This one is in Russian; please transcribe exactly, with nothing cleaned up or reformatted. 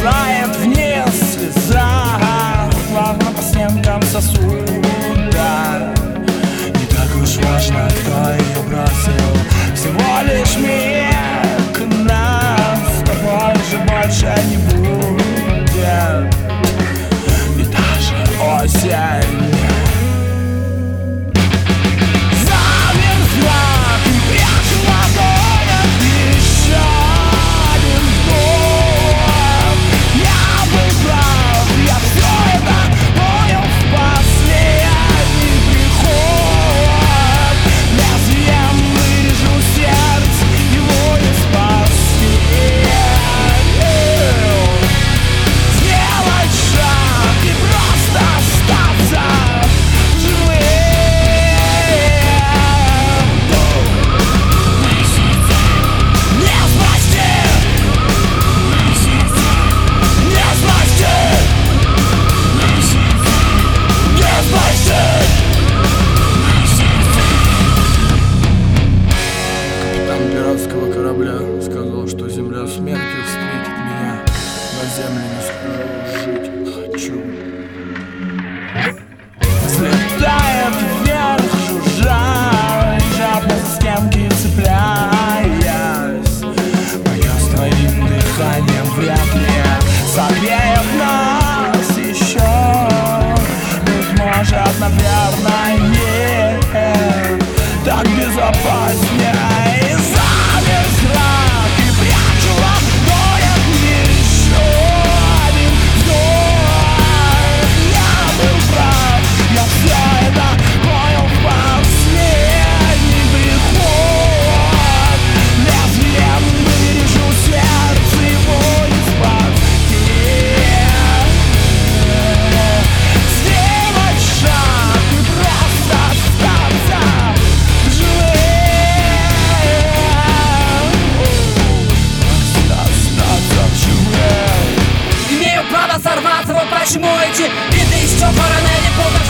Слетает вниз слеза, плавно по стенкам сосуда. Не так уж важно, кто ее бросил, всего лишь миг, нас с тобой уже больше не будет. И даже осень корабля сказал, что земля смертью встретит меня. На земле не схожу, жить хочу. Взлетает вверх, жужжа, жадно за стенки цепляясь. Поет с твоим дыханием вряд ли согреет нас еще. Быть может, наверное, нет, так безопаснее. Сорваться, вот почему эти биты из чё параллели полностью